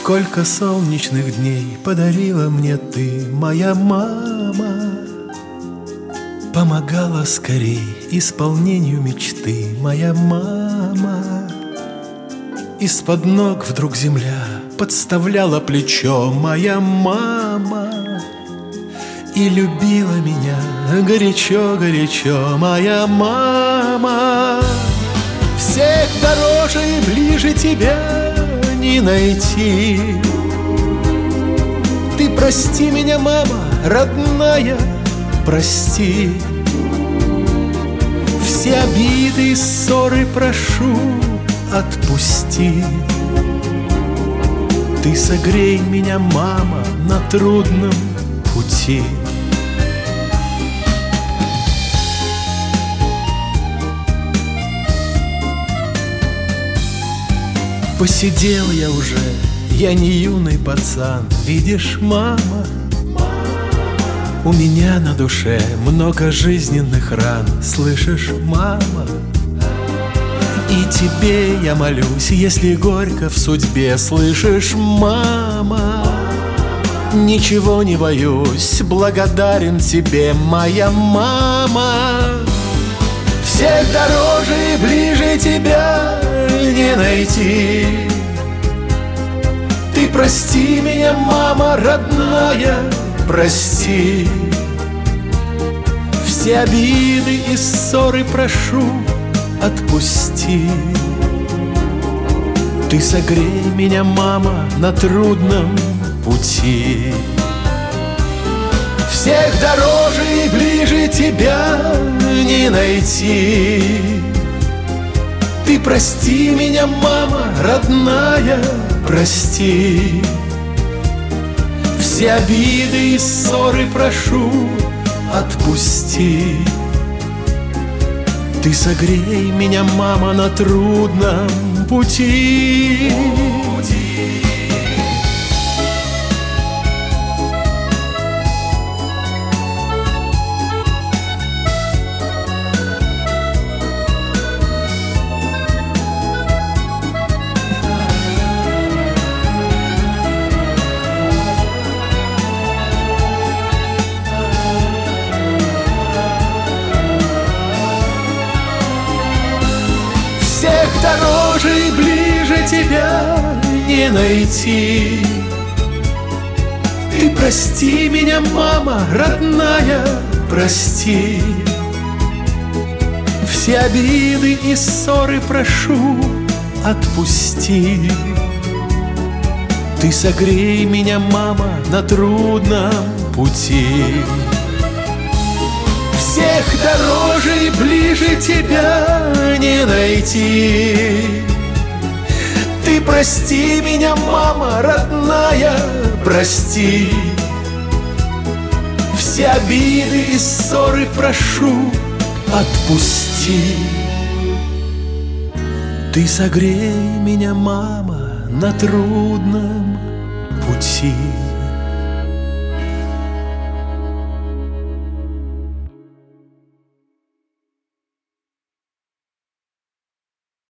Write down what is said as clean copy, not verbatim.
Сколько солнечных дней подарила мне ты, моя мама. Помогала скорей исполнению мечты, моя мама. Из-под ног вдруг земля подставляла плечо, моя мама. И любила меня горячо-горячо, моя мама. Всех дороже и ближе тебя не найти. Ты прости меня, мама, родная, прости. Все обиды и ссоры прошу, отпусти. Ты согрей меня, мама, на трудном пути. Посидел я уже, я не юный пацан. Видишь, мама, у меня на душе много жизненных ран. Слышишь, мама? И тебе я молюсь, если горько в судьбе. Слышишь, мама? Ничего не боюсь, благодарен тебе, моя мама. Всех дороже и ближе тебя не найти. Ты прости меня, мама родная, прости. Все обиды и ссоры прошу, отпусти. Ты согрей меня, мама, на трудном пути. Всех дороже и ближе тебя не найти. Ты прости меня, мама родная, прости. Все обиды и ссоры прошу, отпусти. Ты согрей меня, мама, на трудном пути. Всех дороже и ближе тебя не найти. Ты прости меня, мама родная, прости. Все обиды и ссоры прошу, отпусти. Ты согрей меня, мама, на трудном пути. Всех дороже и ближе тебя не найти. Ты прости меня, мама родная, прости. Все обиды и ссоры прошу, отпусти. Ты согрей меня, мама, на трудном пути.